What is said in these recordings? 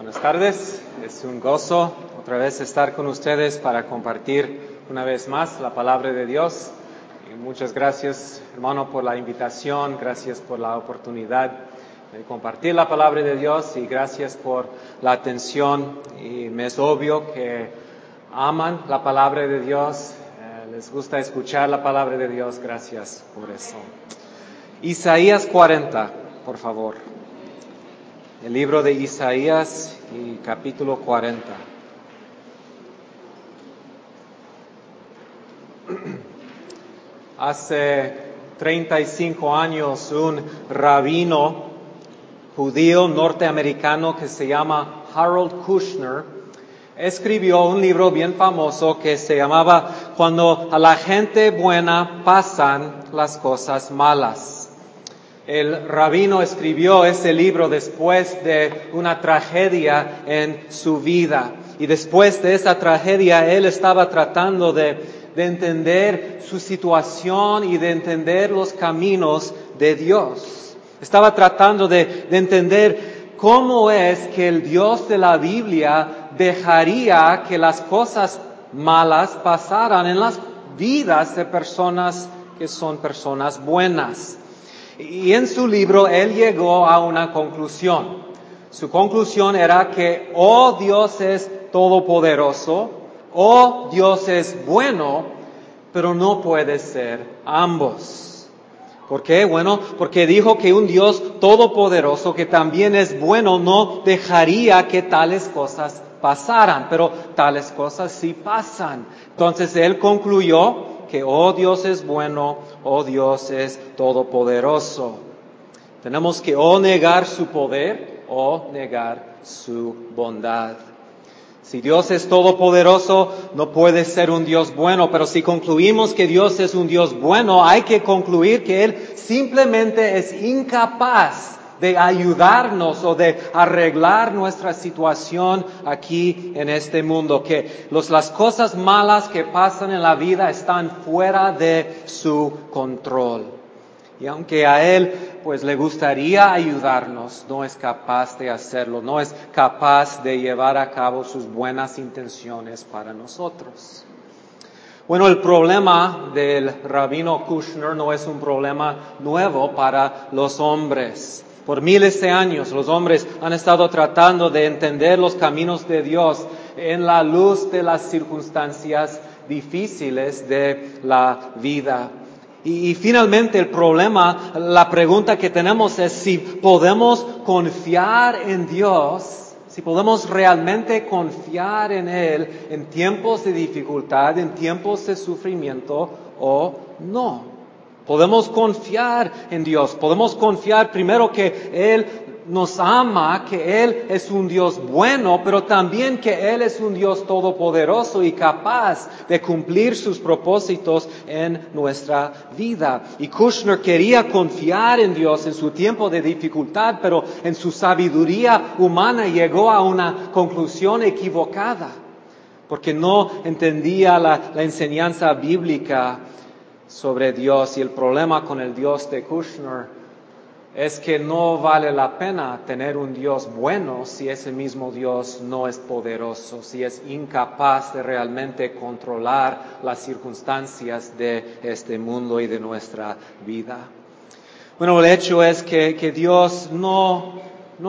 Buenas tardes, es un gozo otra vez estar con ustedes para compartir una vez más la palabra de Dios. Y muchas gracias, hermano, por la invitación, gracias por la oportunidad de compartir la palabra de Dios y gracias por la atención. Y me es obvio que aman la palabra de Dios, les gusta escuchar la palabra de Dios, gracias por eso. Isaías 40, por favor. El libro de Isaías y capítulo 40. Hace 35 años un rabino judío norteamericano que se llama Harold Kushner escribió un libro bien famoso que se llamaba Cuando a la gente buena pasan las cosas malas. El rabino escribió ese libro después de una tragedia en su vida. Y después de esa tragedia, él estaba tratando de entender su situación y de entender los caminos de Dios. Estaba tratando de entender cómo es que el Dios de la Biblia dejaría que las cosas malas pasaran en las vidas de personas que son personas buenas. Y en su libro él llegó a una conclusión. Su conclusión era que o Dios es todopoderoso o Dios es bueno, pero no puede ser ambos. ¿Por qué? Bueno, porque dijo que un Dios todopoderoso que también es bueno no dejaría que tales cosas pasaran, pero tales cosas sí pasan. Entonces él concluyó que o Dios es bueno o Dios es todopoderoso. Tenemos que o negar su poder o negar su bondad. Si Dios es todopoderoso, no puede ser un Dios bueno, pero si concluimos que Dios es un Dios bueno, hay que concluir que Él simplemente es incapaz de ayudarnos o de arreglar nuestra situación aquí en este mundo, que las cosas malas que pasan en la vida están fuera de su control. Y aunque a Él pues le gustaría ayudarnos, no es capaz de hacerlo, no es capaz de llevar a cabo sus buenas intenciones para nosotros. Bueno, el problema del rabino Kushner no es un problema nuevo para los hombres. Por miles de años los hombres han estado tratando de entender los caminos de Dios en la luz de las circunstancias difíciles de la vida. Y finalmente el problema, la pregunta que tenemos es si podemos confiar en Dios, si podemos realmente confiar en Él en tiempos de dificultad, en tiempos de sufrimiento o no. Podemos confiar en Dios, podemos confiar primero que Él nos ama, que Él es un Dios bueno, pero también que Él es un Dios todopoderoso y capaz de cumplir sus propósitos en nuestra vida. Y Kushner quería confiar en Dios en su tiempo de dificultad, pero en su sabiduría humana llegó a una conclusión equivocada, porque no entendía la enseñanza bíblica sobre Dios. Y el problema con el Dios de Kushner es que no vale la pena tener un Dios bueno si ese mismo Dios no es poderoso, si es incapaz de realmente controlar las circunstancias de este mundo y de nuestra vida. Bueno, el hecho es que Dios no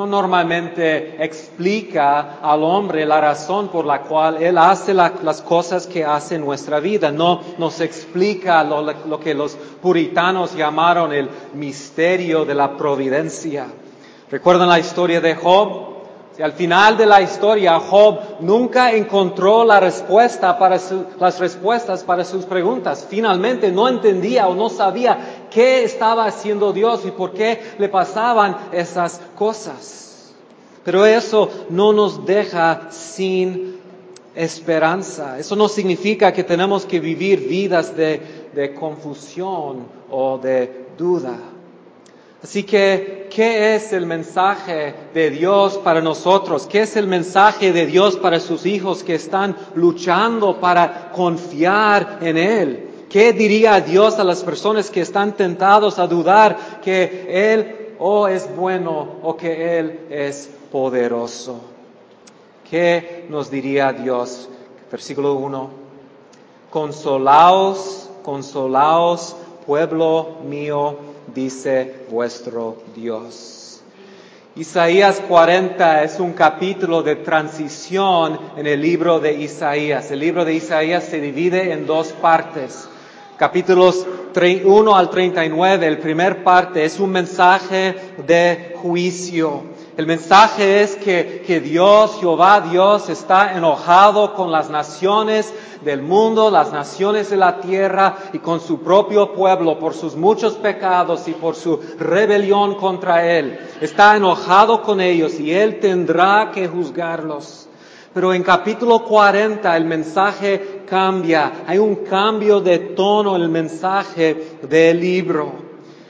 normalmente explica al hombre la razón por la cual Él hace las cosas que hace en nuestra vida. No nos explica lo que los puritanos llamaron el misterio de la providencia. ¿Recuerdan la historia de Job? Al final de la historia, Job nunca encontró las respuestas para sus preguntas. Finalmente no entendía o no sabía qué estaba haciendo Dios y por qué le pasaban esas cosas. Pero eso no nos deja sin esperanza. Eso no significa que tenemos que vivir vidas de confusión o de duda. Así que, ¿qué es el mensaje de Dios para nosotros? ¿Qué es el mensaje de Dios para sus hijos que están luchando para confiar en Él? ¿Qué diría Dios a las personas que están tentados a dudar que Él o es bueno o que Él es poderoso? ¿Qué nos diría Dios? Versículo 1. Consolaos, consolaos, pueblo mío, dice vuestro Dios. Isaías 40 es un capítulo de transición en el libro de Isaías. El libro de Isaías se divide en dos partes. Capítulos 1 al 39, el primer parte es un mensaje de juicio. El mensaje es que Dios, Jehová Dios, está enojado con las naciones del mundo, las naciones de la tierra y con su propio pueblo por sus muchos pecados y por su rebelión contra Él. Está enojado con ellos y Él tendrá que juzgarlos. Pero en capítulo 40 el mensaje cambia. Hay un cambio de tono en el mensaje del libro.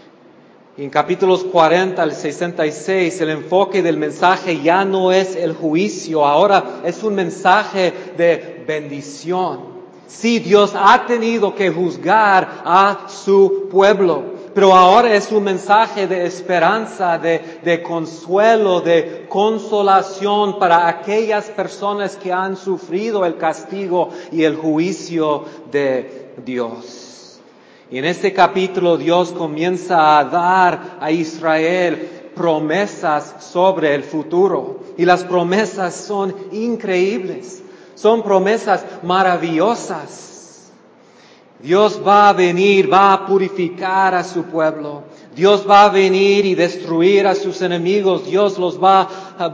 En capítulos 40 al 66, el enfoque del mensaje ya no es el juicio, ahora es un mensaje de bendición. Sí, Dios ha tenido que juzgar a su pueblo, pero ahora es un mensaje de esperanza, de consuelo, de consolación para aquellas personas que han sufrido el castigo y el juicio de Dios. Y en este capítulo Dios comienza a dar a Israel promesas sobre el futuro. Y las promesas son increíbles. Son promesas maravillosas. Dios va a venir, va a purificar a su pueblo. Dios va a venir y destruir a sus enemigos. Dios va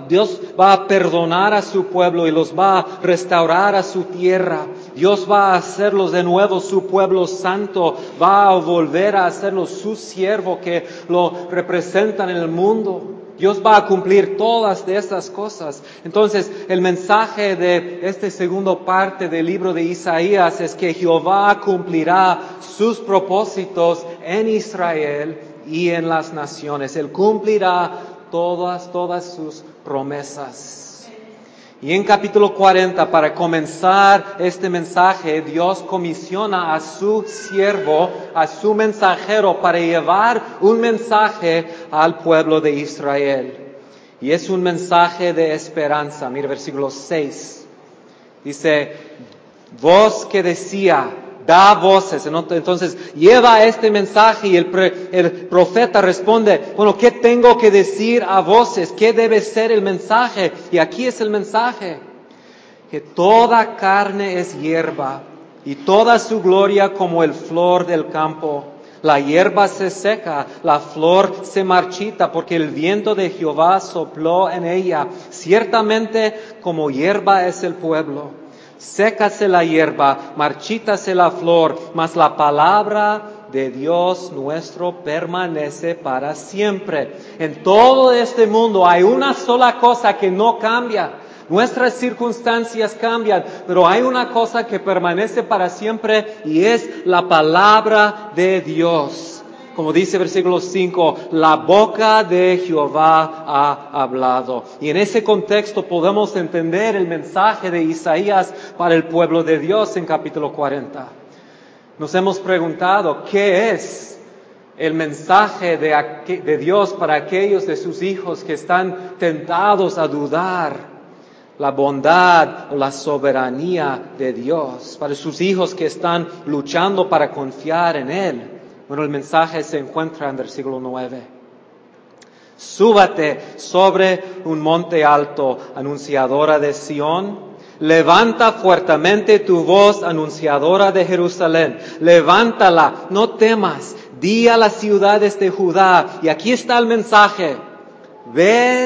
a perdonar a su pueblo y los va a restaurar a su tierra. Dios va a hacerlos de nuevo su pueblo santo. Va a volver a hacerlos su siervo que lo representan en el mundo. Dios va a cumplir todas de esas cosas. Entonces, el mensaje de esta segunda parte del libro de Isaías es que Jehová cumplirá sus propósitos en Israel y en las naciones. Él cumplirá todas sus promesas. Y en capítulo 40, para comenzar este mensaje, Dios comisiona a su siervo, a su mensajero, para llevar un mensaje al pueblo de Israel. Y es un mensaje de esperanza. Mira versículo 6. Dice, voz que decía, da voces. Entonces lleva este mensaje y el profeta responde, bueno, ¿qué tengo que decir a voces? ¿Qué debe ser el mensaje? Y aquí es el mensaje, que toda carne es hierba y toda su gloria como el flor del campo. La hierba se seca, la flor se marchita, porque el viento de Jehová sopló en ella. Ciertamente como hierba es el pueblo. Sécase la hierba, marchítase la flor, mas la palabra de Dios nuestro permanece para siempre. En todo este mundo hay una sola cosa que no cambia. Nuestras circunstancias cambian, pero hay una cosa que permanece para siempre y es la palabra de Dios. Como dice versículo 5, la boca de Jehová ha hablado. Y en ese contexto podemos entender el mensaje de Isaías para el pueblo de Dios en capítulo 40. Nos hemos preguntado, ¿qué es el mensaje de Dios para aquellos de sus hijos que están tentados a dudar la bondad o la soberanía de Dios? Para sus hijos que están luchando para confiar en Él. Bueno, el mensaje se encuentra en versículo 9. Súbate sobre un monte alto, anunciadora de Sión. Levanta fuertemente tu voz, anunciadora de Jerusalén. Levántala, no temas. Di a las ciudades de Judá. Y aquí está el mensaje. Ved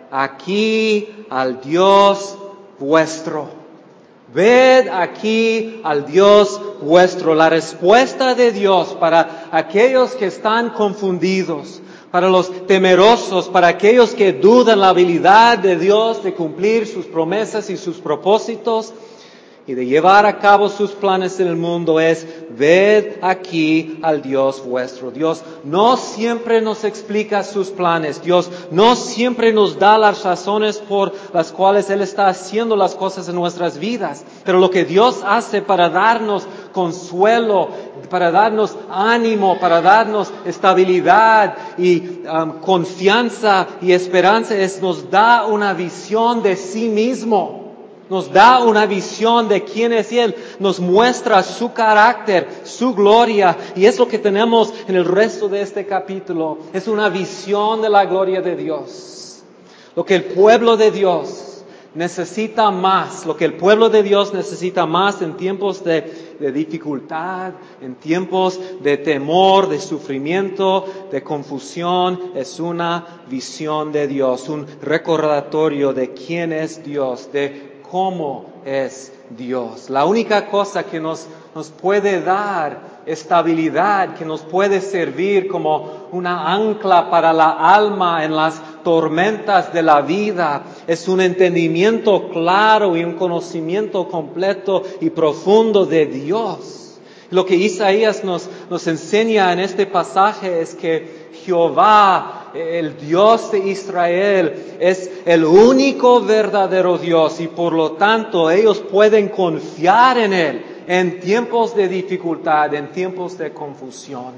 aquí al Dios vuestro. Ved aquí al Dios vuestro. La respuesta de Dios para aquellos que están confundidos, para los temerosos, para aquellos que dudan la habilidad de Dios de cumplir sus promesas y sus propósitos y de llevar a cabo sus planes en el mundo es, ved aquí al Dios vuestro. Dios no siempre nos explica sus planes. Dios no siempre nos da las razones por las cuales Él está haciendo las cosas en nuestras vidas. Pero lo que Dios hace para darnos consuelo, para darnos ánimo, para darnos estabilidad y confianza y esperanza, nos da una visión de sí mismo. nos da una visión de quién es Él, nos muestra su carácter, su gloria, y es lo que tenemos en el resto de este capítulo. Es una visión de la gloria de Dios. Lo que el pueblo de Dios necesita más, lo que el pueblo de Dios necesita más en tiempos de dificultad, en tiempos de temor, de sufrimiento, de confusión, es una visión de Dios, un recordatorio de quién es Dios, de cómo es Dios. La única cosa que nos puede dar estabilidad, que nos puede servir como una ancla para la alma en las tormentas de la vida, es un entendimiento claro y un conocimiento completo y profundo de Dios. Lo que Isaías nos enseña en este pasaje es que Jehová, el Dios de Israel, es el único verdadero Dios y por lo tanto ellos pueden confiar en Él en tiempos de dificultad, en tiempos de confusión.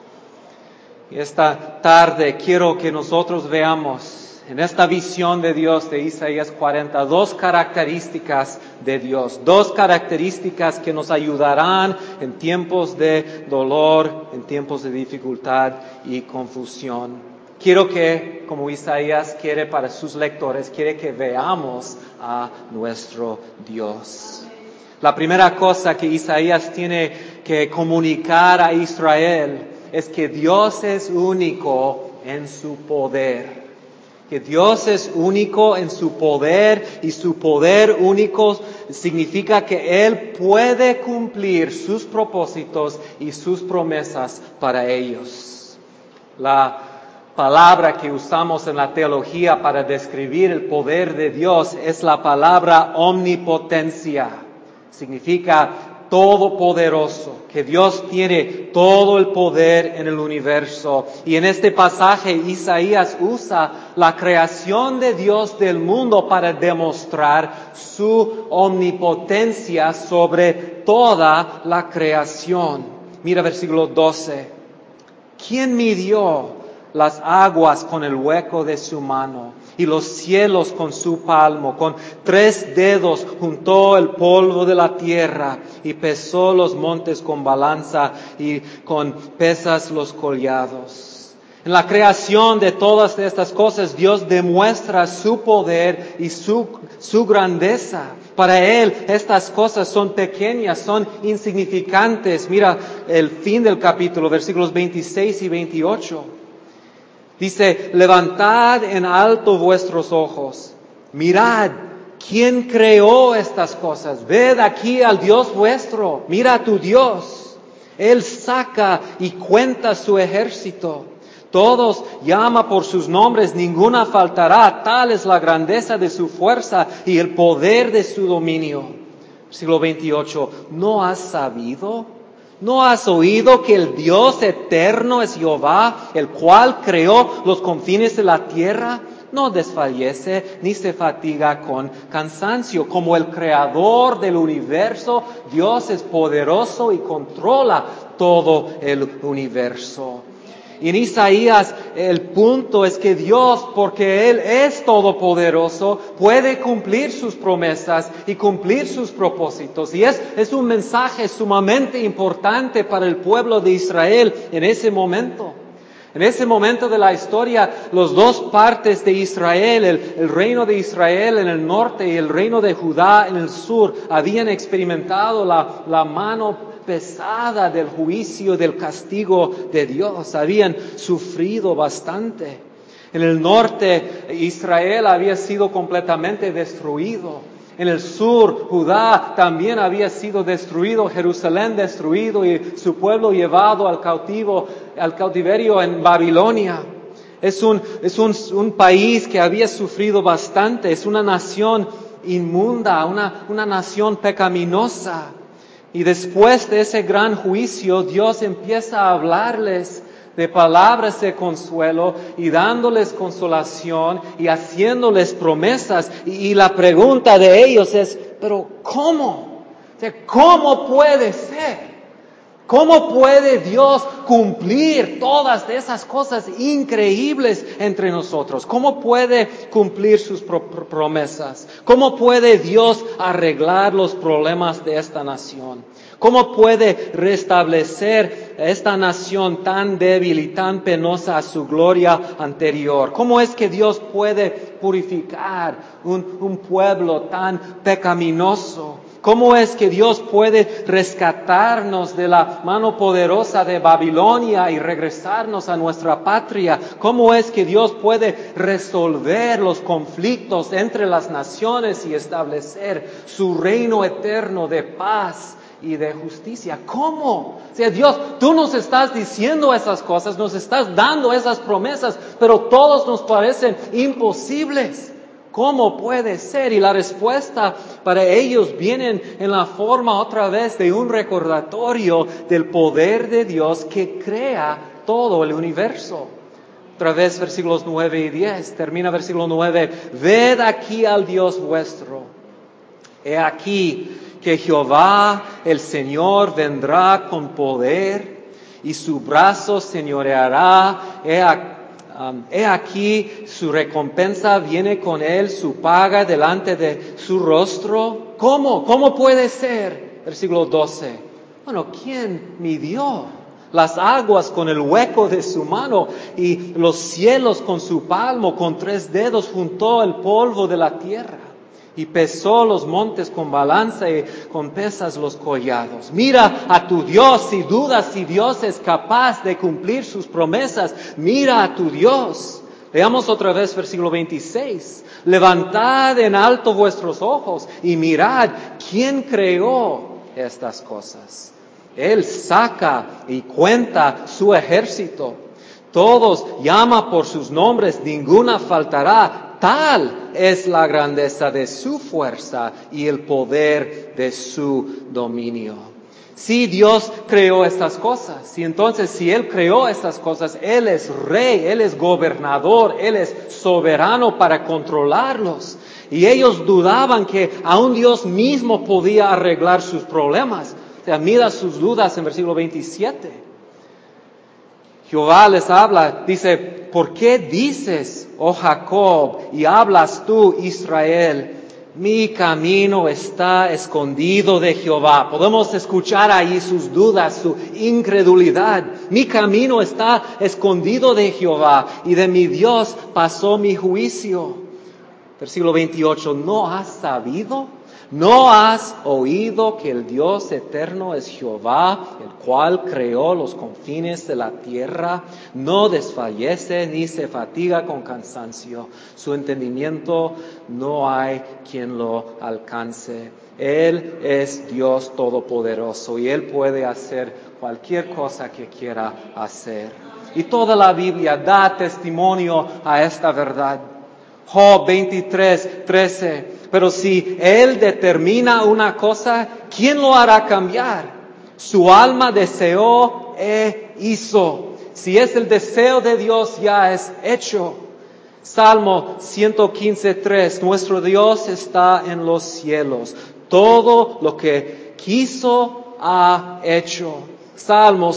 Y esta tarde quiero que nosotros veamos en esta visión de Dios de Isaías 40, dos características de Dios, dos características que nos ayudarán en tiempos de dolor, en tiempos de dificultad y confusión. Quiero que, como Isaías quiere para sus lectores, quiere que veamos a nuestro Dios. La primera cosa que Isaías tiene que comunicar a Israel es que Dios es único en su poder. Que Dios es único en su poder y su poder único significa que Él puede cumplir sus propósitos y sus promesas para ellos. La palabra que usamos en la teología para describir el poder de Dios es la palabra omnipotencia. Significa todopoderoso, que Dios tiene todo el poder en el universo. Y en este pasaje Isaías usa la creación de Dios del mundo para demostrar su omnipotencia sobre toda la creación. Mira versículo 12. ¿Quién midió las aguas con el hueco de su mano y los cielos con su palmo? Con 3 dedos juntó el polvo de la tierra y pesó los montes con balanza y con pesas los collados. En la creación de todas estas cosas Dios demuestra su poder y su grandeza. Para Él estas cosas son pequeñas, son insignificantes. Mira el fin del capítulo, versículos 26 y 28. Dice, levantad en alto vuestros ojos, mirad, ¿quién creó estas cosas? Ved aquí al Dios vuestro, mira a tu Dios. Él saca y cuenta su ejército. Todos llama por sus nombres, ninguna faltará. Tal es la grandeza de su fuerza y el poder de su dominio. Versículo 28, ¿no has sabido? ¿No has oído que el Dios eterno es Jehová, el cual creó los confines de la tierra? No desfallece ni se fatiga con cansancio. Como el creador del universo, Dios es poderoso y controla todo el universo. Y en Isaías el punto es que Dios, porque Él es todopoderoso, puede cumplir sus promesas y cumplir sus propósitos. Y es un mensaje sumamente importante para el pueblo de Israel en ese momento. En ese momento de la historia, las dos partes de Israel, el reino de Israel en el norte y el reino de Judá en el sur, habían experimentado la mano pesada del juicio, del castigo de Dios. Habían sufrido bastante. En el norte, Israel había sido completamente destruido. En el sur, Judá también había sido destruido, Jerusalén destruido y su pueblo llevado al cautiverio en Babilonia. Es un país que había sufrido bastante, es una nación inmunda, una nación pecaminosa. Y después de ese gran juicio, Dios empieza a hablarles de palabras de consuelo y dándoles consolación y haciéndoles promesas. Y la pregunta de ellos es, ¿pero cómo? O sea, ¿cómo puede ser? ¿Cómo puede Dios cumplir todas esas cosas increíbles entre nosotros? ¿Cómo puede cumplir sus promesas? ¿Cómo puede Dios arreglar los problemas de esta nación? ¿Cómo puede restablecer esta nación tan débil y tan penosa a su gloria anterior? ¿Cómo es que Dios puede purificar un pueblo tan pecaminoso? ¿Cómo es que Dios puede rescatarnos de la mano poderosa de Babilonia y regresarnos a nuestra patria? ¿Cómo es que Dios puede resolver los conflictos entre las naciones y establecer su reino eterno de paz y de justicia? ¿Cómo? O sea, Dios, tú nos estás diciendo esas cosas, nos estás dando esas promesas, pero todos nos parecen imposibles. ¿Cómo puede ser? Y la respuesta para ellos viene en la forma otra vez de un recordatorio del poder de Dios que crea todo el universo. Otra vez versículos 9 y 10, termina versículo 9, ved aquí al Dios vuestro. He aquí que Jehová el Señor vendrá con poder y su brazo señoreará. He aquí su recompensa viene con él, su paga delante de su rostro. ¿Cómo? ¿Cómo puede ser? Versículo 12. Bueno, ¿quién midió las aguas con el hueco de su mano y los cielos con su palmo? Con 3 dedos juntó el polvo de la tierra y pesó los montes con balanza y con pesas los collados. Mira a tu Dios si dudas si Dios es capaz de cumplir sus promesas. Mira a tu Dios. Veamos otra vez versículo 26. Levantad en alto vuestros ojos y mirad quién creó estas cosas. Él saca y cuenta su ejército. Todos llama por sus nombres, ninguna faltará. Tal es la grandeza de su fuerza y el poder de su dominio. Si Dios creó estas cosas, y entonces si Él creó estas cosas, Él es rey, Él es gobernador, Él es soberano para controlarlos. Y ellos dudaban que aún Dios mismo podía arreglar sus problemas. O sea, mira sus dudas en versículo 27. Jehová les habla, dice, ¿por qué dices, oh Jacob, y hablas tú, Israel? Mi camino está escondido de Jehová. Podemos escuchar ahí sus dudas, su incredulidad. Mi camino está escondido de Jehová y de mi Dios pasó mi juicio. Versículo 28, ¿no has sabido? ¿No has oído que el Dios eterno es Jehová, el cual creó los confines de la tierra? No desfallece ni se fatiga con cansancio. Su entendimiento no hay quien lo alcance. Él es Dios todopoderoso y Él puede hacer cualquier cosa que quiera hacer. Y toda la Biblia da testimonio a esta verdad. Job 23:13. Pero si Él determina una cosa, ¿quién lo hará cambiar? Su alma deseó e hizo. Si es el deseo de Dios, ya es hecho. Salmo 115:3. Nuestro Dios está en los cielos. Todo lo que quiso ha hecho. Salmo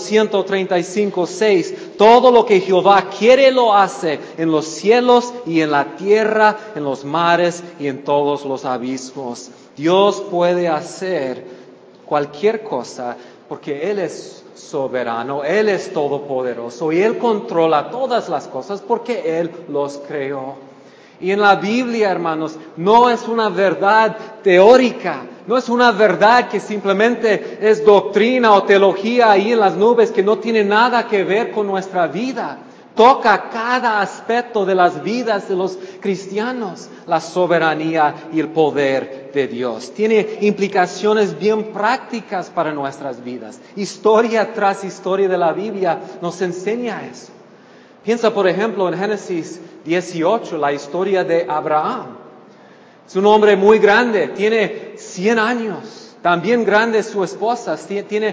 135:6. Todo lo que Jehová quiere lo hace en los cielos y en la tierra, en los mares y en todos los abismos. Dios puede hacer cualquier cosa porque Él es soberano, Él es todopoderoso y Él controla todas las cosas porque Él los creó. Y en la Biblia, hermanos, no es una verdad teórica, no es una verdad que simplemente es doctrina o teología ahí en las nubes que no tiene nada que ver con nuestra vida. Toca cada aspecto de las vidas de los cristianos, la soberanía y el poder de Dios. Tiene implicaciones bien prácticas para nuestras vidas. Historia tras historia de la Biblia nos enseña eso. Piensa, por ejemplo, en Génesis 18, la historia de Abraham. Es un hombre muy grande, tiene 100 años. También grande su esposa, tiene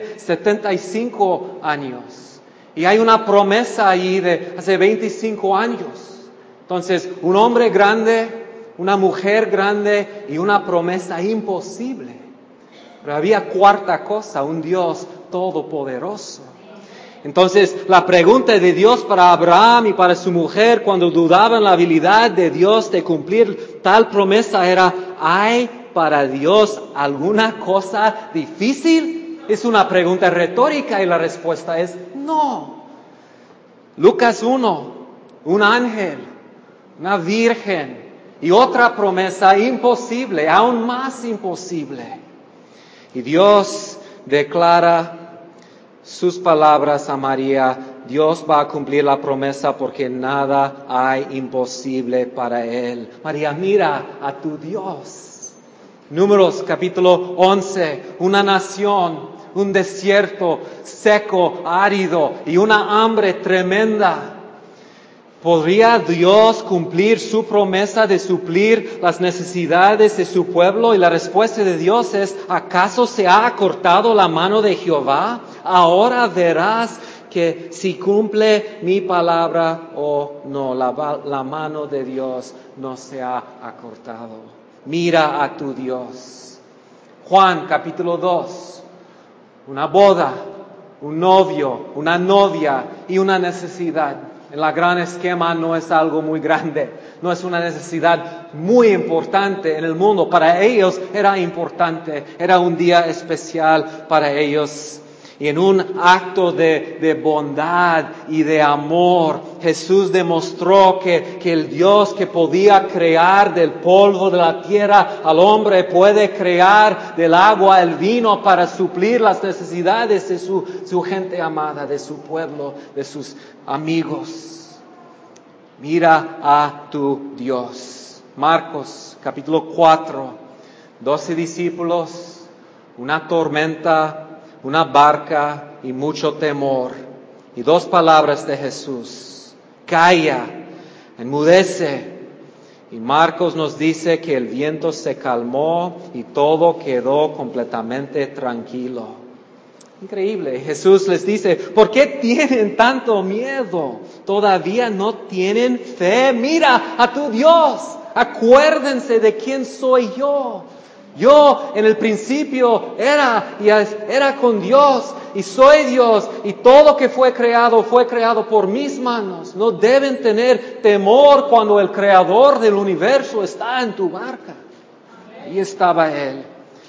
75 años. Y hay una promesa ahí de hace 25 años. Entonces, un hombre grande, una mujer grande y una promesa imposible. Pero había cuarta cosa, un Dios todopoderoso. Entonces, la pregunta de Dios para Abraham y para su mujer cuando dudaban la habilidad de Dios de cumplir tal promesa era, ¿hay para Dios alguna cosa difícil? Es una pregunta retórica y la respuesta es no. Lucas 1, un ángel, una virgen y otra promesa imposible, aún más imposible. Y Dios declara sus palabras a María, Dios va a cumplir la promesa porque nada hay imposible para Él. María, mira a tu Dios. Números capítulo 11, una nación, un desierto seco, árido y una hambre tremenda. ¿Podría Dios cumplir su promesa de suplir las necesidades de su pueblo? Y la respuesta de Dios es, ¿acaso se ha acortado la mano de Jehová? Ahora verás que si cumple mi palabra o no, la mano de Dios no se ha acortado. Mira a tu Dios. Juan capítulo 2, una boda, un novio, una novia y una necesidad. En la gran esquema no es algo muy grande, no es una necesidad muy importante en el mundo. Para ellos era importante, era un día especial para ellos. Y en un acto de bondad y de amor, Jesús demostró que el Dios que podía crear del polvo de la tierra al hombre puede crear del agua el vino para suplir las necesidades de su gente amada, de su pueblo, de sus amigos. Mira a tu Dios. Marcos capítulo 4, 12 discípulos, una tormenta, una barca y mucho temor. Y dos palabras de Jesús: calla, enmudece. Y Marcos nos dice que el viento se calmó y todo quedó completamente tranquilo. Increíble. Jesús les dice, ¿por qué tienen tanto miedo? ¿Todavía no tienen fe? Mira a tu Dios. Acuérdense de quién soy yo. Yo en el principio era con Dios y soy Dios y todo que fue creado por mis manos. No deben tener temor cuando el creador del universo está en tu barca. Ahí estaba Él.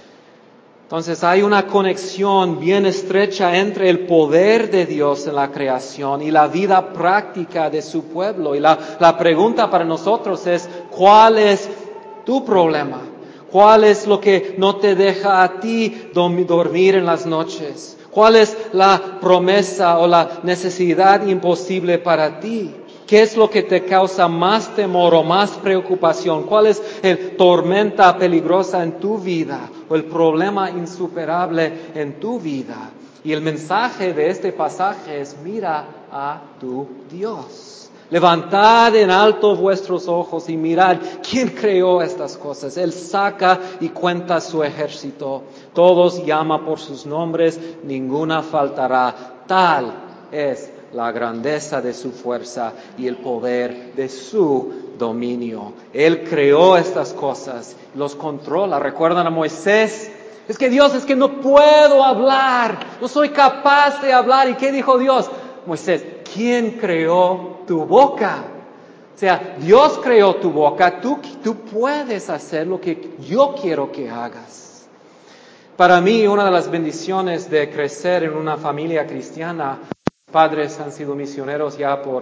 Entonces hay una conexión bien estrecha entre el poder de Dios en la creación y la vida práctica de su pueblo. Y la pregunta para nosotros es, ¿cuál es tu problema? ¿Cuál es lo que no te deja a ti dormir en las noches? ¿Cuál es la promesa o la necesidad imposible para ti? ¿Qué es lo que te causa más temor o más preocupación? ¿Cuál es el tormenta peligrosa en tu vida o el problema insuperable en tu vida? Y el mensaje de este pasaje es, mira a tu Dios. Levantad en alto vuestros ojos y mirad quién creó estas cosas. Él saca y cuenta su ejército. Todos llama por sus nombres, ninguna faltará. Tal es la grandeza de su fuerza y el poder de su dominio. Él creó estas cosas, los controla. ¿Recuerdan a Moisés? Es que Dios, no puedo hablar, no soy capaz de hablar. ¿Y qué dijo Dios? Moisés, ¿quién creó tu boca? O sea, Dios creó tu boca, tú puedes hacer lo que yo quiero que hagas. Para mí, una de las bendiciones de crecer en una familia cristiana, padres han sido misioneros ya por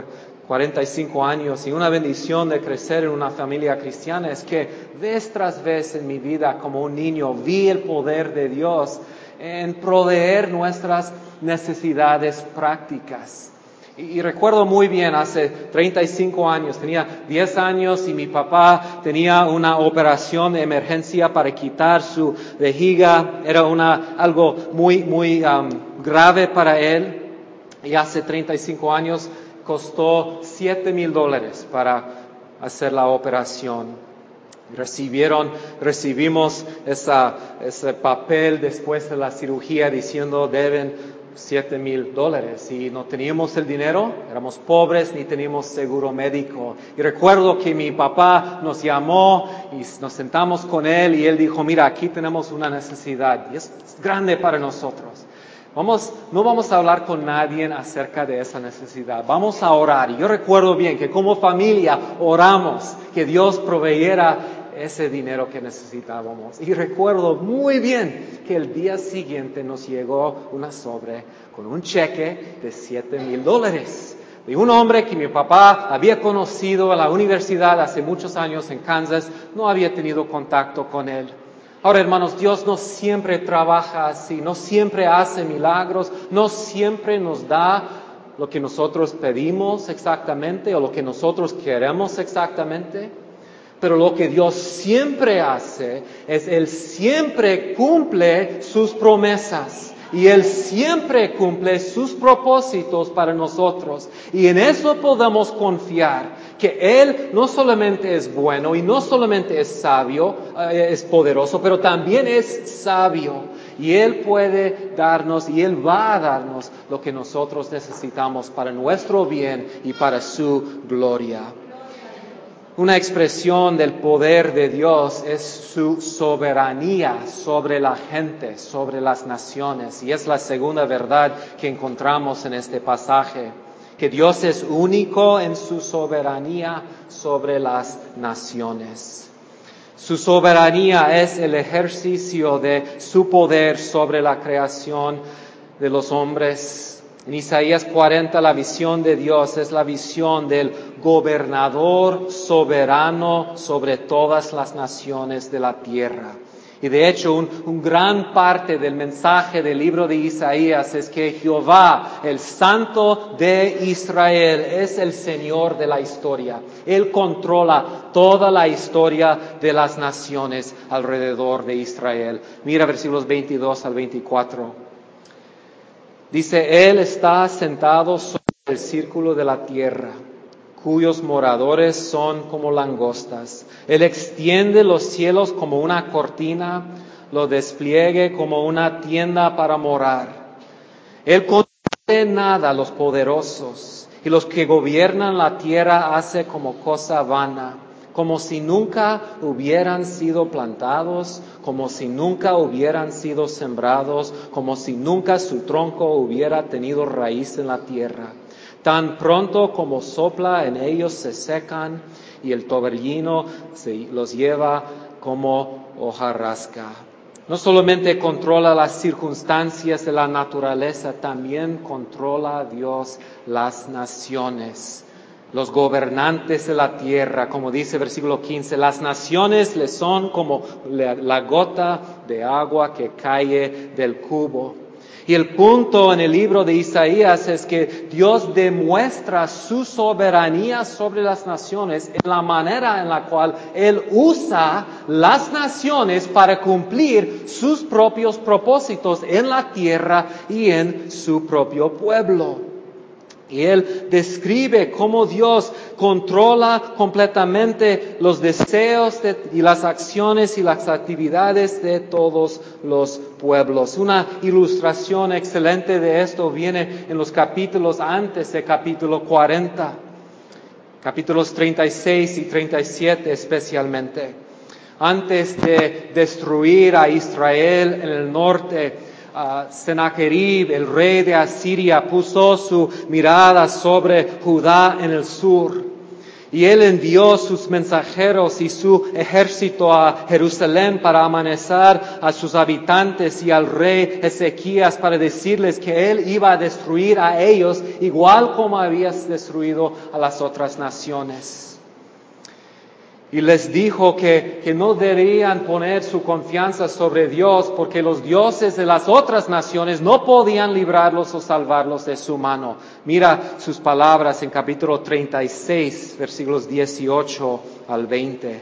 45 años y una bendición de crecer en una familia cristiana es que vez tras vez en mi vida como un niño vi el poder de Dios en proveer nuestras necesidades prácticas. Y recuerdo muy bien, hace 35 años, tenía 10 años y mi papá tenía una operación de emergencia para quitar su vejiga. Era algo muy grave para él. Y hace 35 años costó $7,000 para hacer la operación. Recibimos ese papel después de la cirugía diciendo deben $7,000 y no teníamos el dinero, éramos pobres ni teníamos seguro médico. Y recuerdo que mi papá nos llamó y nos sentamos con él y él dijo, mira, aquí tenemos una necesidad y es grande para nosotros. No vamos a hablar con nadie acerca de esa necesidad. Vamos a orar. Y yo recuerdo bien que como familia oramos que Dios proveyera ese dinero que necesitábamos. Y recuerdo muy bien que el día siguiente nos llegó una sobre con un cheque de $7,000. De un hombre que mi papá había conocido en la universidad hace muchos años en Kansas. No había tenido contacto con él. Ahora, hermanos, Dios no siempre trabaja así, no siempre hace milagros, no siempre nos da lo que nosotros pedimos exactamente o lo que nosotros queremos exactamente. Pero lo que Dios siempre hace es Él siempre cumple sus promesas. Y Él siempre cumple sus propósitos para nosotros. Y en eso podemos confiar. Que Él no solamente es bueno y no solamente es sabio, es poderoso, pero también es sabio. Y Él puede darnos y Él va a darnos lo que nosotros necesitamos para nuestro bien y para su gloria. Una expresión del poder de Dios es su soberanía sobre la gente, sobre las naciones. Y es la segunda verdad que encontramos en este pasaje. Que Dios es único en su soberanía sobre las naciones. Su soberanía es el ejercicio de su poder sobre la creación de los hombres. En Isaías 40 la visión de Dios es la visión del gobernador soberano sobre todas las naciones de la tierra. Y de hecho, un gran parte del mensaje del libro de Isaías es que Jehová, el Santo de Israel, es el Señor de la historia. Él controla toda la historia de las naciones alrededor de Israel. Mira versículos 22 al 24. Dice, Él está sentado sobre el círculo de la tierra, cuyos moradores son como langostas. Él extiende los cielos como una cortina, lo despliegue como una tienda para morar. Él concede nada a los poderosos, y los que gobiernan la tierra hace como cosa vana, como si nunca hubieran sido plantados, como si nunca hubieran sido sembrados, como si nunca su tronco hubiera tenido raíz en la tierra. Tan pronto como sopla en ellos se secan y el torbellino los lleva como hojarasca. No solamente controla las circunstancias de la naturaleza, también controla Dios las naciones, los gobernantes de la tierra. Como dice versículo 15, las naciones le son como la gota de agua que cae del cubo. Y el punto en el libro de Isaías es que Dios demuestra su soberanía sobre las naciones en la manera en la cual Él usa las naciones para cumplir sus propios propósitos en la tierra y en su propio pueblo. Y Él describe cómo Dios controla completamente los deseos y las acciones y las actividades de todos los pueblos. Una ilustración excelente de esto viene en los capítulos antes de capítulo 40, capítulos 36 y 37 especialmente. Antes de destruir a Israel en el norte, Sennacherib, el rey de Asiria, puso su mirada sobre Judá en el sur. Y él envió sus mensajeros y su ejército a Jerusalén para amenazar a sus habitantes y al rey Ezequías para decirles que él iba a destruir a ellos igual como había destruido a las otras naciones. Y les dijo que no deberían poner su confianza sobre Dios porque los dioses de las otras naciones no podían librarlos o salvarlos de su mano. Mira sus palabras en capítulo 36, versículos 18 al 20.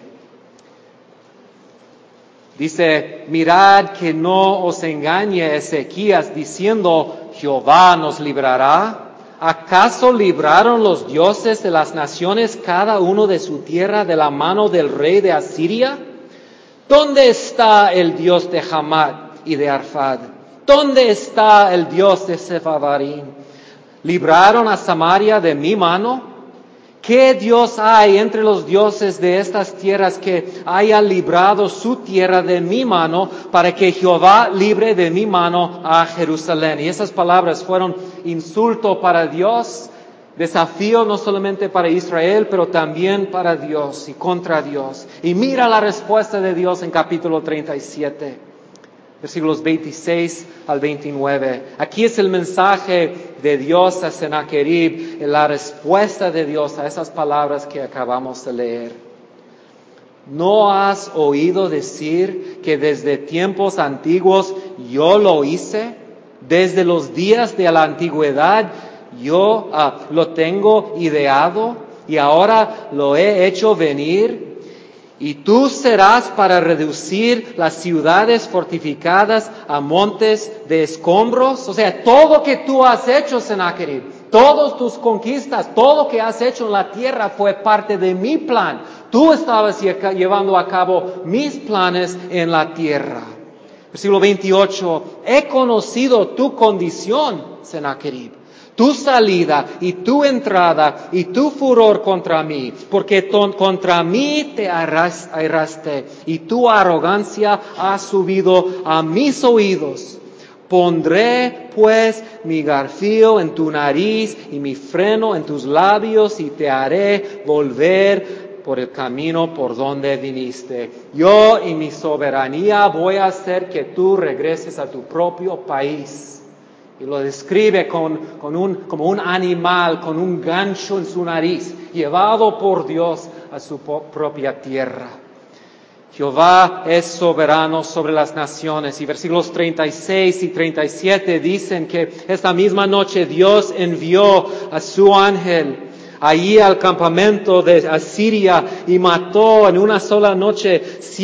Dice, mirad que no os engañe Ezequías diciendo, Jehová nos librará. ¿Acaso libraron los dioses de las naciones cada uno de su tierra de la mano del rey de Asiria? ¿Dónde está el Dios de Hamat y de Arfad? ¿Dónde está el Dios de Sepharvaim? ¿Libraron a Samaria de mi mano? ¿Qué Dios hay entre los dioses de estas tierras que haya librado su tierra de mi mano para que Jehová libre de mi mano a Jerusalén? Y esas palabras fueron insulto para Dios, desafío no solamente para Israel, pero también para Dios y contra Dios. Y mira la respuesta de Dios en capítulo 37, versículos 26 al 29. Aquí es el mensaje de Dios a Sennacherib, la respuesta de Dios a esas palabras que acabamos de leer. ¿No has oído decir que desde tiempos antiguos yo lo hice? Desde los días de la antigüedad yo lo tengo ideado y ahora lo he hecho venir. Y tú serás para reducir las ciudades fortificadas a montes de escombros. O sea, todo lo que tú has hecho, Sennacherib, todas tus conquistas, todo lo que has hecho en la tierra fue parte de mi plan. Tú estabas llevando a cabo mis planes en la tierra. Versículo 28, he conocido tu condición, Sennacherib, tu salida y tu entrada y tu furor contra mí, porque contra mí te airaste y tu arrogancia ha subido a mis oídos. Pondré pues mi garfio en tu nariz y mi freno en tus labios y te haré volver por el camino por donde viniste. Yo y mi soberanía voy a hacer que tú regreses a tu propio país. Y lo describe como un animal con un gancho en su nariz, llevado por Dios a su propia tierra. Jehová es soberano sobre las naciones. Y versículos 36 y 37 dicen que esta misma noche Dios envió a su ángel allí al campamento de Asiria y mató en una sola noche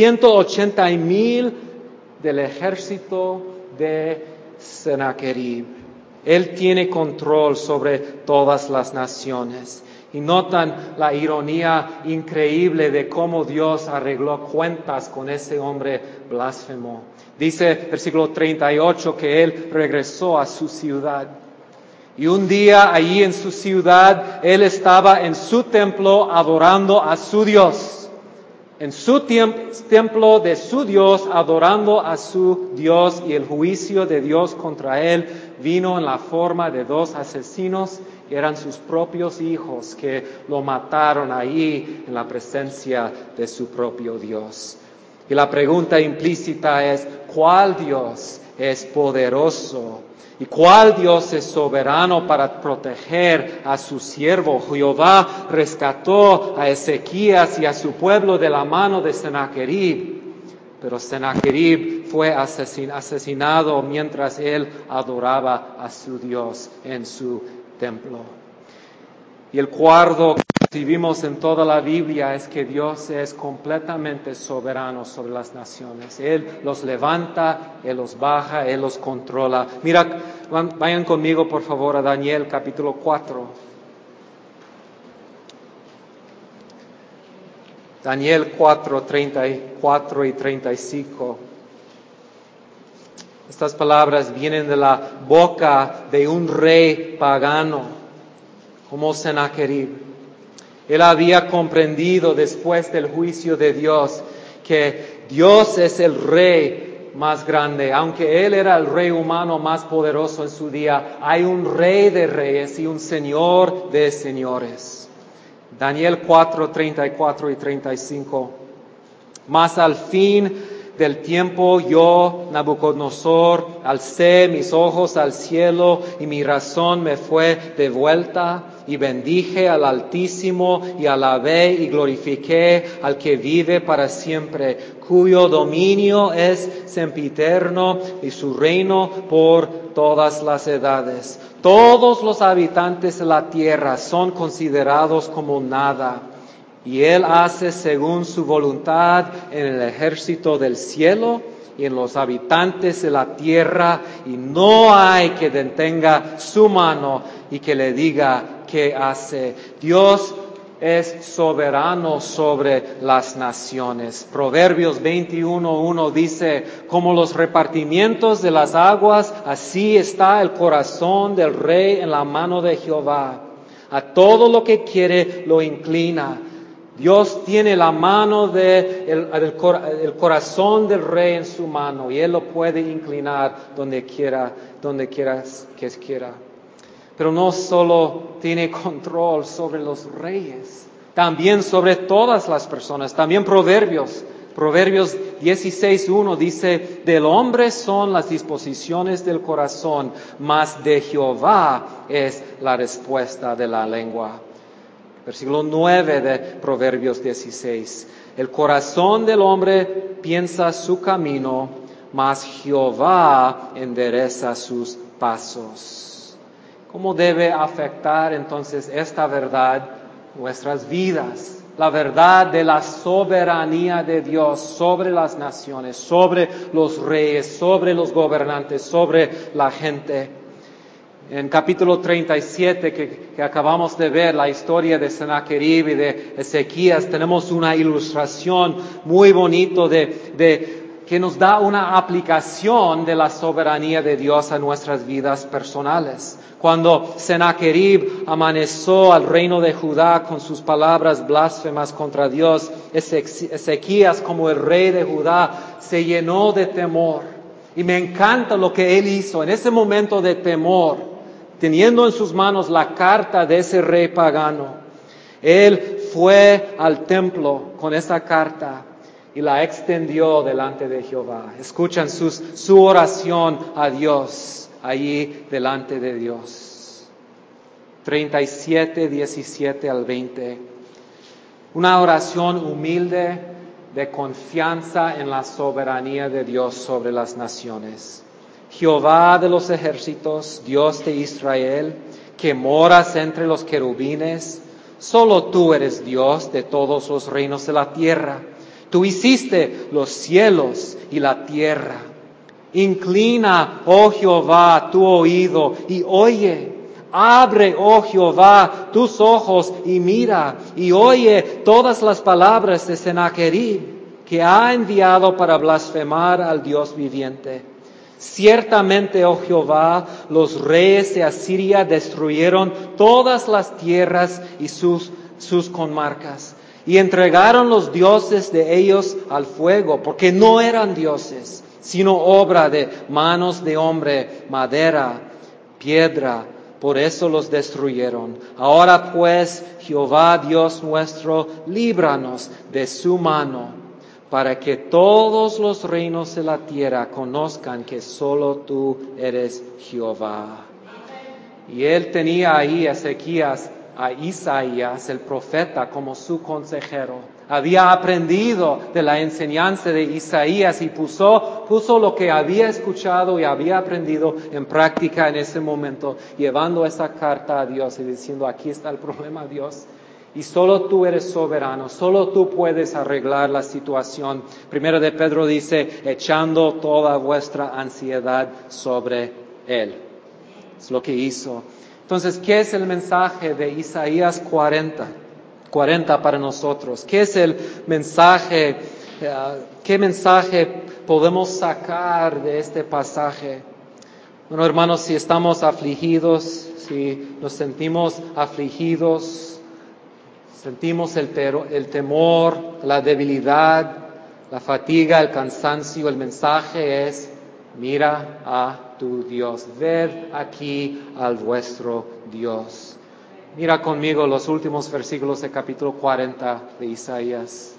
180,000 del ejército de Sennacherib. Él tiene control sobre todas las naciones. Y notan la ironía increíble de cómo Dios arregló cuentas con ese hombre blasfemo. Dice versículo 38 que él regresó a su ciudad. Y un día allí en su ciudad, él estaba en su templo adorando a su Dios. En su templo de su Dios, adorando a su Dios, y el juicio de Dios contra él vino en la forma de 2 asesinos, que eran sus propios hijos, que lo mataron ahí en la presencia de su propio Dios. Y la pregunta implícita es, ¿cuál Dios es poderoso? ¿Y cuál Dios es soberano para proteger a su siervo? Jehová rescató a Ezequías y a su pueblo de la mano de Sennacherib. Pero Sennacherib fue asesinado mientras él adoraba a su Dios en su templo. Y el cuarto que vimos en toda la Biblia es que Dios es completamente soberano sobre las naciones. Él los levanta, Él los baja, Él los controla. Mira, vayan conmigo por favor a Daniel capítulo 4. Daniel 4, 34 y 35. Estas palabras vienen de la boca de un rey pagano, como Sennacherib. Él había comprendido después del juicio de Dios que Dios es el rey más grande. Aunque Él era el rey humano más poderoso en su día, hay un rey de reyes y un señor de señores. Daniel 4, 34 y 35. Mas al fin del tiempo yo, Nabucodonosor, alcé mis ojos al cielo y mi razón me fue devuelta y bendije al Altísimo y alabé y glorifiqué al que vive para siempre, cuyo dominio es sempiterno y su reino por todas las edades. Todos los habitantes de la tierra son considerados como nada. Y Él hace según su voluntad en el ejército del cielo y en los habitantes de la tierra, y no hay que detenga su mano y que le diga qué hace. Dios es soberano sobre las naciones. Proverbios 21:1 dice, como los repartimientos de las aguas, así está el corazón del rey en la mano de Jehová. A todo lo que quiere lo inclina. Dios tiene la mano el corazón del rey en su mano y Él lo puede inclinar donde quiera que quiera. Pero no solo tiene control sobre los reyes, también sobre todas las personas. También Proverbios 16:1 dice, del hombre son las disposiciones del corazón, mas de Jehová es la respuesta de la lengua. Versículo 9 de Proverbios 16. El corazón del hombre piensa su camino, mas Jehová endereza sus pasos. ¿Cómo debe afectar entonces esta verdad nuestras vidas? La verdad de la soberanía de Dios sobre las naciones, sobre los reyes, sobre los gobernantes, sobre la gente. En capítulo 37 que acabamos de ver, la historia de Sennacherib y de Ezequías, tenemos una ilustración muy bonita que nos da una aplicación de la soberanía de Dios a nuestras vidas personales. Cuando Sennacherib amenazó al reino de Judá con sus palabras blasfemas contra Dios, Ezequías, como el rey de Judá, se llenó de temor. Y me encanta lo que él hizo en ese momento de temor, teniendo en sus manos la carta de ese rey pagano. Él fue al templo con esa carta y la extendió delante de Jehová. Escuchan su oración a Dios allí delante de Dios. 37, 17 al 20. Una oración humilde de confianza en la soberanía de Dios sobre las naciones. Jehová de los ejércitos, Dios de Israel, que moras entre los querubines, solo tú eres Dios de todos los reinos de la tierra. Tú hiciste los cielos y la tierra. Inclina, oh Jehová, tu oído y oye. Abre, oh Jehová, tus ojos y mira, y oye todas las palabras de Sennacherib, que ha enviado para blasfemar al Dios viviente. Ciertamente, oh Jehová, los reyes de Asiria destruyeron todas las tierras y sus comarcas, y entregaron los dioses de ellos al fuego, porque no eran dioses, sino obra de manos de hombre, madera, piedra. Por eso los destruyeron. Ahora pues, Jehová Dios nuestro, líbranos de su mano, para que todos los reinos de la tierra conozcan que solo tú eres Jehová. Y él tenía ahí Ezequías, a Isaías, el profeta, como su consejero. Había aprendido de la enseñanza de Isaías y puso lo que había escuchado y había aprendido en práctica en ese momento, llevando esa carta a Dios y diciendo, aquí está el problema, Dios. Y solo tú eres soberano, solo tú puedes arreglar la situación. Primero de Pedro dice, echando toda vuestra ansiedad sobre Él. Es lo que hizo. Entonces, ¿qué es el mensaje de Isaías 40 para nosotros? ¿Qué es el mensaje? ¿Qué mensaje podemos sacar de este pasaje? Bueno, hermanos, si estamos afligidos, si nos sentimos afligidos, sentimos el temor, la debilidad, la fatiga, el cansancio, el mensaje es, mira a tu Dios, ved aquí al vuestro Dios. Mira conmigo los últimos versículos del capítulo 40 de Isaías.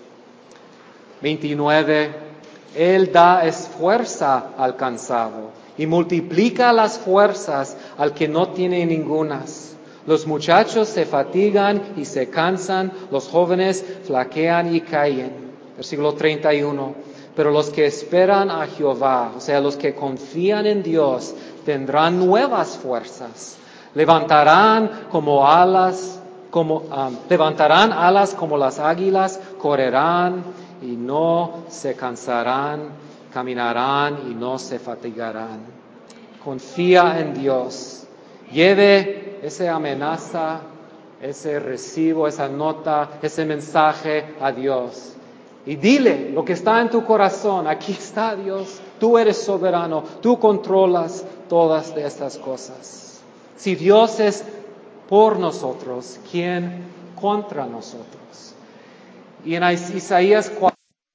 29, Él da fuerza al cansado y multiplica las fuerzas al que no tiene ningunas. Los muchachos se fatigan y se cansan, los jóvenes flaquean y caen. Versículo 31. Pero los que esperan a Jehová, o sea, los que confían en Dios, tendrán nuevas fuerzas. Levantarán alas como las águilas, correrán y no se cansarán, caminarán y no se fatigarán. Confía en Dios. Lleve esa amenaza, ese recibo, esa nota, ese mensaje a Dios. Y dile lo que está en tu corazón. Aquí está Dios. Tú eres soberano. Tú controlas todas estas cosas. Si Dios es por nosotros, ¿quién contra nosotros? Y en Isaías 4,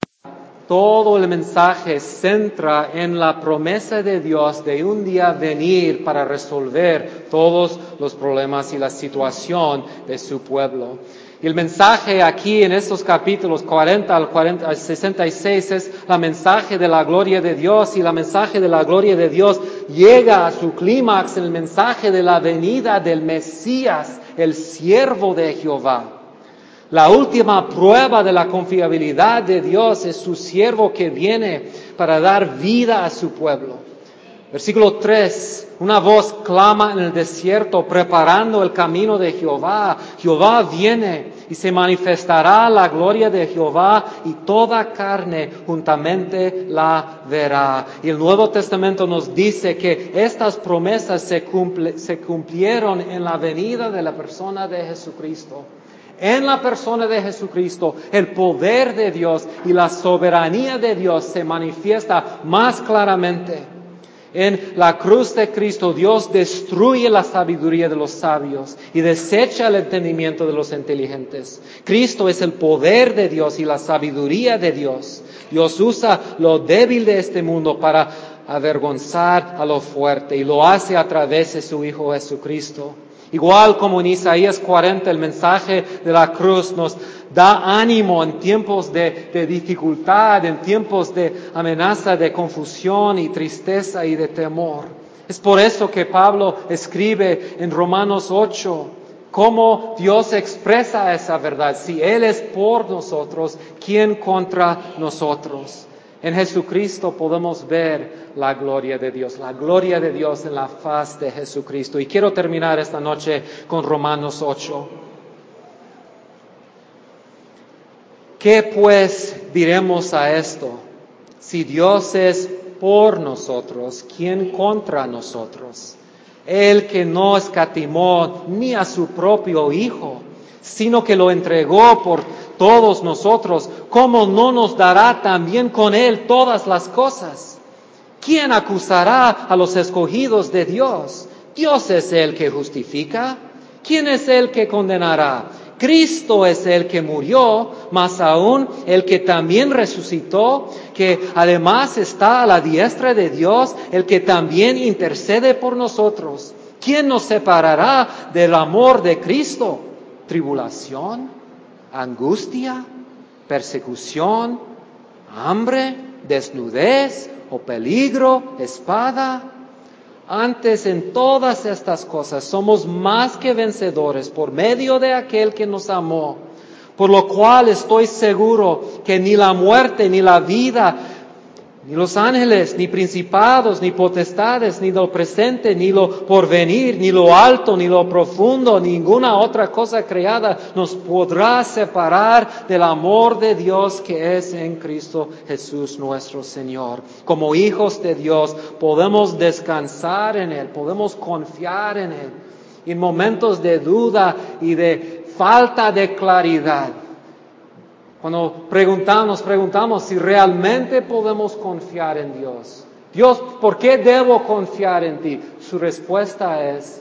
todo el mensaje centra en la promesa de Dios de un día venir para resolver todos los problemas y la situación de su pueblo. Y el mensaje aquí en estos capítulos 40 al 66 es la mensaje de la gloria de Dios, y la mensaje de la gloria de Dios llega a su clímax en el mensaje de la venida del Mesías, el siervo de Jehová. La última prueba de la confiabilidad de Dios es su siervo que viene para dar vida a su pueblo. Versículo 3, una voz clama en el desierto, preparando el camino de Jehová. Jehová viene y se manifestará la gloria de Jehová, y toda carne juntamente la verá. Y el Nuevo Testamento nos dice que estas promesas se cumplieron en la venida de la persona de Jesucristo. En la persona de Jesucristo, el poder de Dios y la soberanía de Dios se manifiesta más claramente. En la cruz de Cristo, Dios destruye la sabiduría de los sabios y desecha el entendimiento de los inteligentes. Cristo es el poder de Dios y la sabiduría de Dios. Dios usa lo débil de este mundo para avergonzar a lo fuerte, y lo hace a través de su Hijo Jesucristo. Igual como en Isaías 40, el mensaje de la cruz nos da ánimo en tiempos de dificultad, en tiempos de amenaza, de confusión y tristeza y de temor. Es por eso que Pablo escribe en Romanos 8 cómo Dios expresa esa verdad. Si Él es por nosotros, ¿quién contra nosotros? En Jesucristo podemos ver la gloria de Dios en la faz de Jesucristo. Y quiero terminar esta noche con Romanos 8. ¿Qué pues diremos a esto? Si Dios es por nosotros, ¿quién contra nosotros? Él que no escatimó ni a su propio Hijo, sino que lo entregó por todos nosotros, ¿cómo no nos dará también con Él todas las cosas? ¿Quién acusará a los escogidos de Dios? Dios es el que justifica. ¿Quién es el que condenará? Cristo es el que murió, más aún el que también resucitó, que además está a la diestra de Dios, el que también intercede por nosotros. ¿Quién nos separará del amor de Cristo? ¿Tribulación? ¿Angustia? ¿Persecución? ¿Hambre? ¿Desnudez? ¿O peligro? ¿Espada? Antes, en todas estas cosas somos más que vencedores por medio de aquel que nos amó, por lo cual estoy seguro que ni la muerte, ni la vida, ni los ángeles, ni principados, ni potestades, ni lo presente, ni lo porvenir, ni lo alto, ni lo profundo, ninguna otra cosa creada nos podrá separar del amor de Dios que es en Cristo Jesús nuestro Señor. Como hijos de Dios podemos descansar en Él, podemos confiar en Él. En momentos de duda y de falta de claridad, cuando nos preguntamos si realmente podemos confiar en Dios. Dios, ¿por qué debo confiar en ti? Su respuesta es,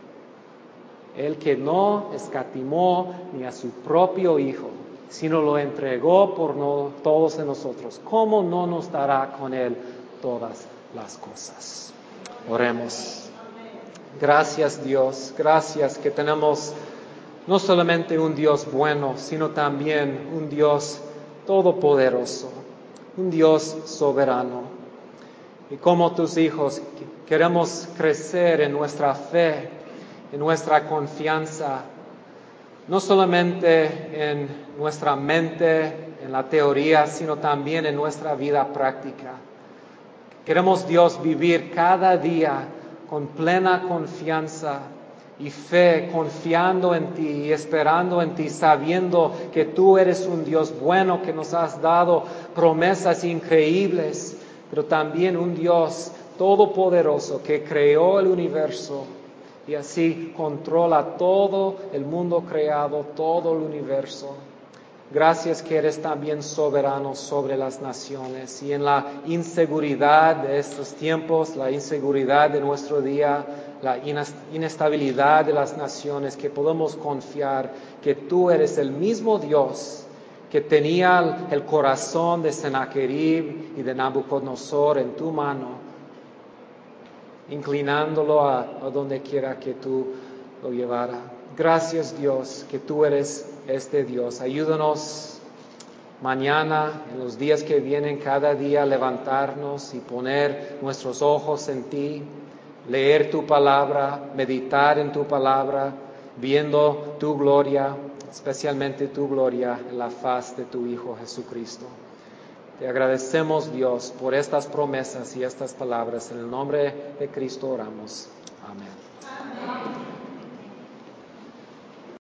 el que no escatimó ni a su propio Hijo, sino lo entregó por todos nosotros, ¿cómo no nos dará con Él todas las cosas? Oremos. Gracias, Dios, gracias que tenemos no solamente un Dios bueno, sino también un Dios todopoderoso, un Dios soberano. Y como tus hijos queremos crecer en nuestra fe, en nuestra confianza, no solamente en nuestra mente, en la teoría, sino también en nuestra vida práctica. Queremos, Dios, vivir cada día con plena confianza y fe, confiando en ti y esperando en ti, sabiendo que tú eres un Dios bueno, que nos has dado promesas increíbles, pero también un Dios todopoderoso que creó el universo y así controla todo el mundo creado, todo el universo. Gracias que eres también soberano sobre las naciones, y en la inseguridad de estos tiempos, la inseguridad de nuestro día, la inestabilidad de las naciones, que podamos confiar que tú eres el mismo Dios que tenía el corazón de Sennacherib y de Nabucodonosor en tu mano, inclinándolo a donde quiera que tú lo llevara. Gracias, Dios, que tú eres este Dios. Ayúdanos mañana, en los días que vienen, cada día levantarnos y poner nuestros ojos en ti, leer tu palabra, meditar en tu palabra, viendo tu gloria, especialmente tu gloria en la faz de tu Hijo Jesucristo. Te agradecemos, Dios, por estas promesas y estas palabras. En el nombre de Cristo oramos. Amén. Amén.